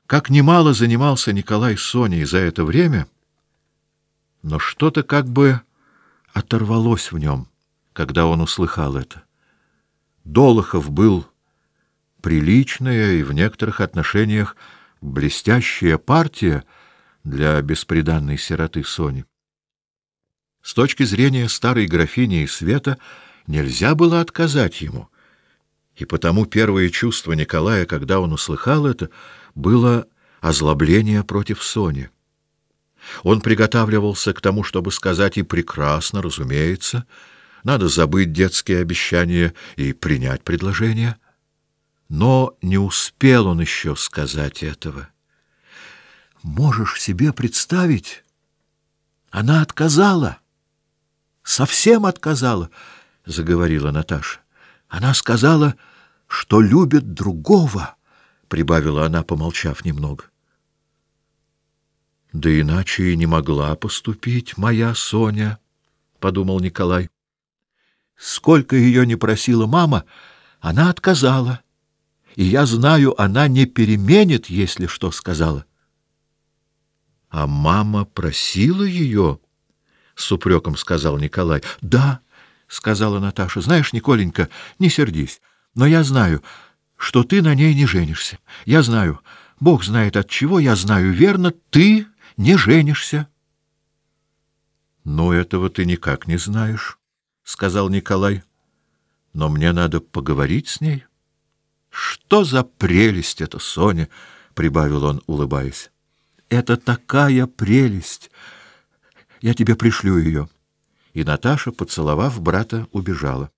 Как немало занимался Николай с Соней за это время, но что-то как бы оторвалось в нем, когда он услыхал это. Долохов был приличная и в некоторых отношениях блестящая партия для бесприданной сироты Сони. С точки зрения старой графини и Света нельзя было отказать ему, и потому первое чувство Николая, когда он услыхал это, было озлобление против Сони. Он приготавливался к тому, чтобы сказать: и прекрасно, разумеется, надо забыть детские обещания и принять предложение. Но не успел он еще сказать этого. Можешь себе представить? Она отказала. Совсем отказала, заговорила Наташа. Она сказала, что любит другого, прибавила она, помолчав немного. Да иначе и не могла поступить моя Соня, подумал Николай. Сколько ее не просила мама, она отказала. И я знаю, она не переменит, если что сказала. А мама просила ее, с упреком сказал Николай. Да, сказала Наташа. Знаешь, Николенька, не сердись, но я знаю, что ты на ней не женишься. Я знаю, Бог знает от чего, я знаю верно, ты не женишься. Но этого ты никак не знаешь, сказал Николай. Но мне надо поговорить с ней. Что за прелесть эта Соня, прибавил он, улыбаясь. Это такая прелесть. Я тебе пришлю ее. И Наташа, поцеловав брата, убежала.